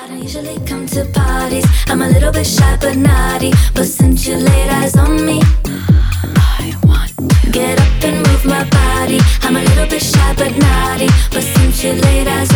Usually come to parties. I'm a little bit shy but naughty, but since you laid eyes on me, I want to get up and move my body. I'm a little bit shy but naughty, but since you laid eyes